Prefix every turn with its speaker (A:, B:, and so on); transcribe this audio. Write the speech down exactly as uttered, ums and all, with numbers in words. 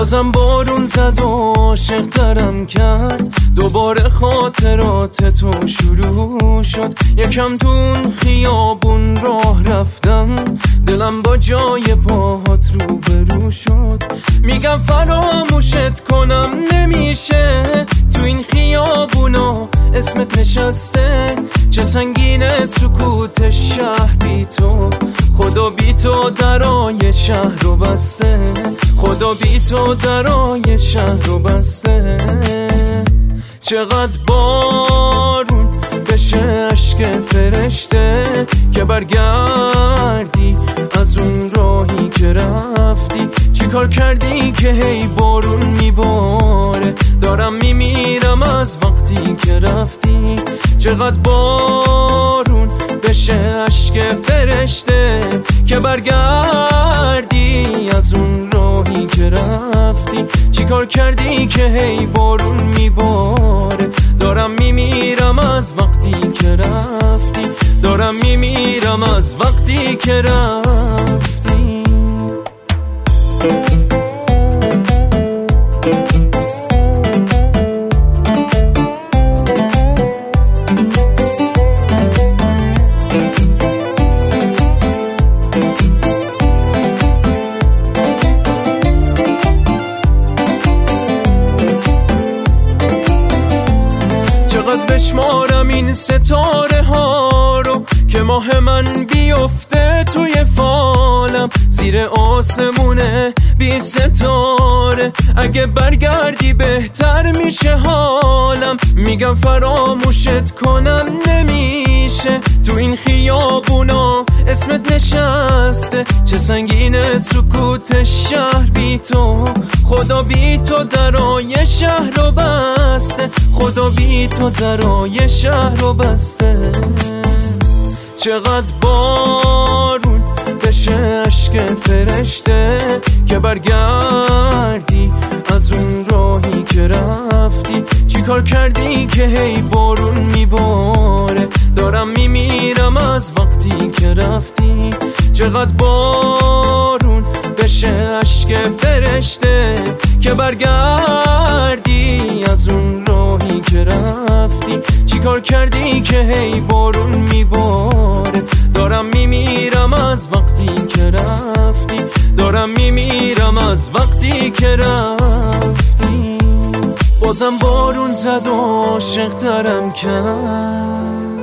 A: بازم بارون زد و عاشق ترم کرد، دوباره خاطرات تو شروع شد. یکم تون خیابون راه رفتم، دلم با جای پاهات روبرو شد. میگم فراموشت کنم نمیشه، تو این خیابونا اسمت نشسته. چه سنگینه سکوت شهر بی تو، خدا بی تو درای شهر رو بسته. خدا بی تو درای شهر رو بسته. چقدر بارون بشه عشق فرشته، که برگردی از اون راهی که رفتی. چی کار کردی که هی بارون میباره، دارم میمیرم از وقتی که رفتی. چقدر بارون بشه عشق فرشته، که برگردی از اون راهی که رفتی. چی کار کردی که هی بارون میباره، دارم میمیرم از وقتی که رفتی. دارم میمیرم از وقتی که رفتی. بشمارم این ستاره ها رو که ماه من بیفته توی فالم، زیر آسمونه بی ستاره. اگه برگردی بهتر میشه حالم. میگم فراموشت کنم نمیشه، تو این خیابونا اسمت نشسته. چه سنگینه سکوت شهر بی تو، خدا بی تو درای شهر رو بسته. خدا بی تو درای شهر رو بسته. چقدر بارون بشه عشق فرشته، که برگردی از اون راهی که رفتی. چی کار کردی که هی بارون میباره، دارم میمیرم از وقتی که رفتی. چقدر بارون بشه عشق فرشته، که برگردی از اون راهی که رفتی. چی کار کردی که هی بارون میباره، دارم میمیرم از وقتی که رفتی. دارم میمیرم از وقتی که رفتی. بازم بارون زد و عاشق ترم کرد،